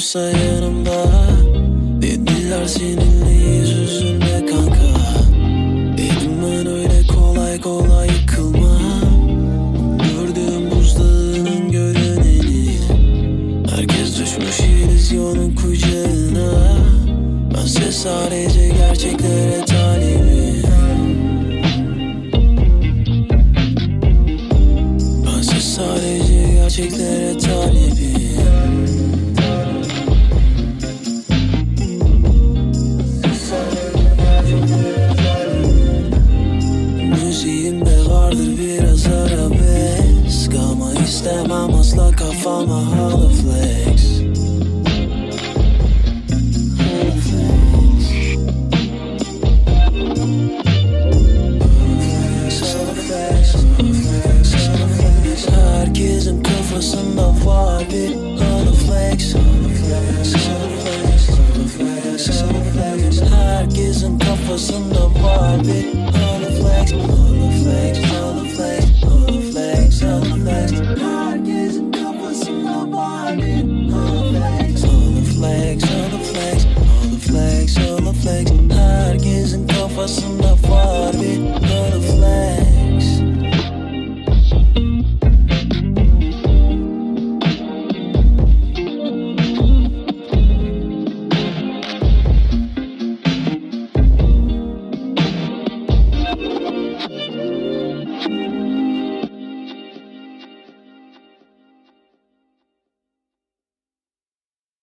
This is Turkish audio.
olursa yanımda. Dediler seninleyiz, üzülme kanka. Dedim ben öyle kolay kolay yıkılmam. Gördüğüm buzdağının görüneni. Herkes düşmüş illüzyonun kucağına. Bense sadece gerçeklere talibim. Bense sadece gerçeklere talibim. Müziğimde vardır biraz arabesk, ama istemem asla kafama holo flex. Herkesin kafasında var bir holo flex. Herkesin kafasında var bir